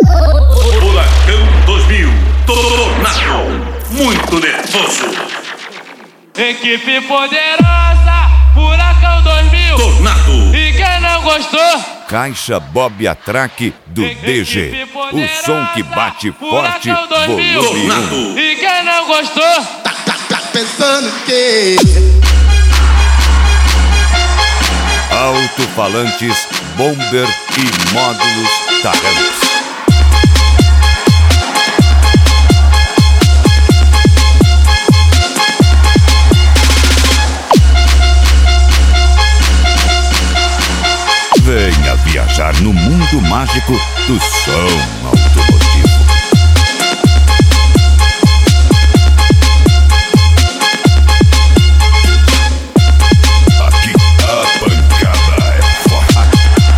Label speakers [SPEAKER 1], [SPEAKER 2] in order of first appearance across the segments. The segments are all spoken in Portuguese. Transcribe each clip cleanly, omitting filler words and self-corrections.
[SPEAKER 1] Furacão 2000, Tornado, muito nervoso.
[SPEAKER 2] Equipe poderosa, Furacão 2000,
[SPEAKER 1] Tornado.
[SPEAKER 2] E quem não gostou?
[SPEAKER 3] Caixa Bob Atraque do DG. O som que bate forte, volume 1.
[SPEAKER 1] Tornado.
[SPEAKER 2] E quem não gostou?
[SPEAKER 4] Tá pensando que...
[SPEAKER 3] Alto-falantes, bomber e módulos Tarancos. Venha viajar no mundo mágico do som automotivo. Aqui a pancada é forte.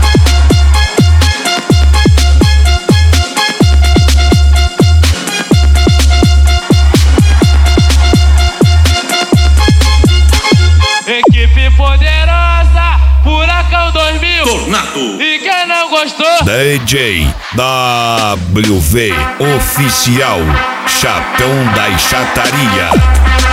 [SPEAKER 2] Equipe poderosa, Furacão 2000,
[SPEAKER 1] Tornado.
[SPEAKER 2] E quem não gostou?
[SPEAKER 3] DJ WV Oficial, Chatão da Chataria.